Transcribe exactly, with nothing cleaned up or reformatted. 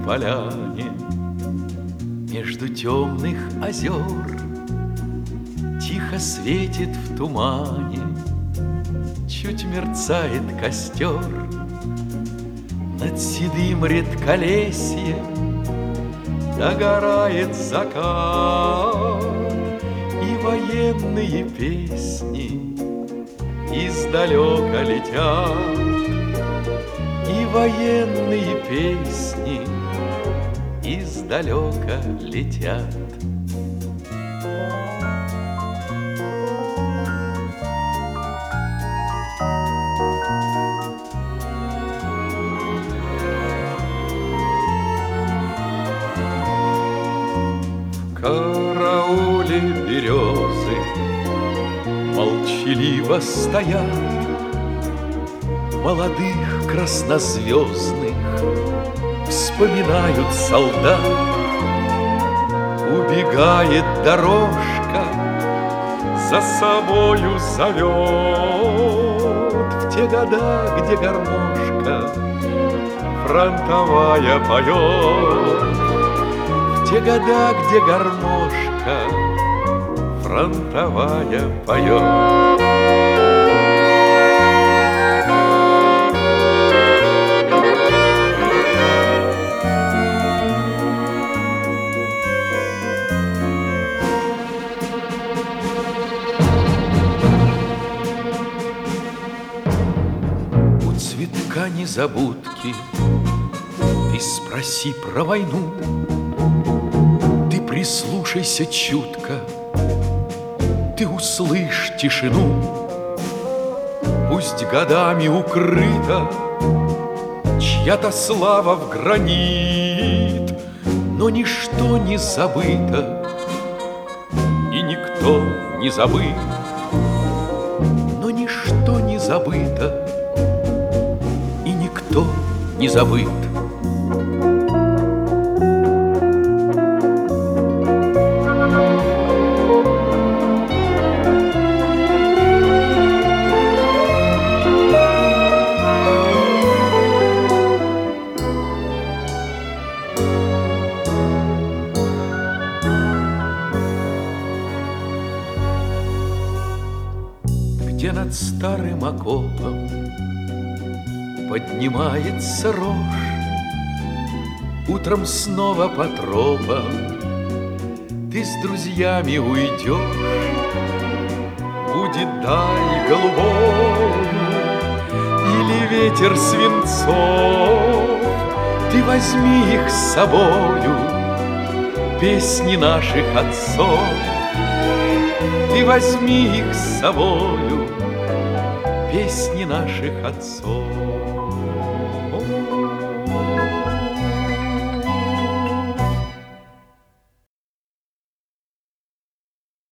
поляне между темных озер тихо светит в тумане, чуть мерцает костер. Над седым редколесьем догорает закат, и военные песни издалека летят, и военные песни издалека летят. В карауле березы молчаливо стоят, молодых краснозвездных вспоминают солдат. Убегает дорожка, за собою зовет в те года, где гармошка фронтовая поет, в те года, где гармошка фронтовая поет. Цветка незабудки ты спроси про войну, ты прислушайся чутко, ты услышь тишину. Пусть годами укрыта чья-то слава в гранит, но ничто не забыто и никто не забыт, но ничто не забыто и никто не забыт. Где над старым окопом поднимается рожь, утром снова по тропам ты с друзьями уйдешь. Будет даль голубою или ветер свинцов, ты возьми их с собою, песни наших отцов. Ты возьми их с собою, песни наших отцов.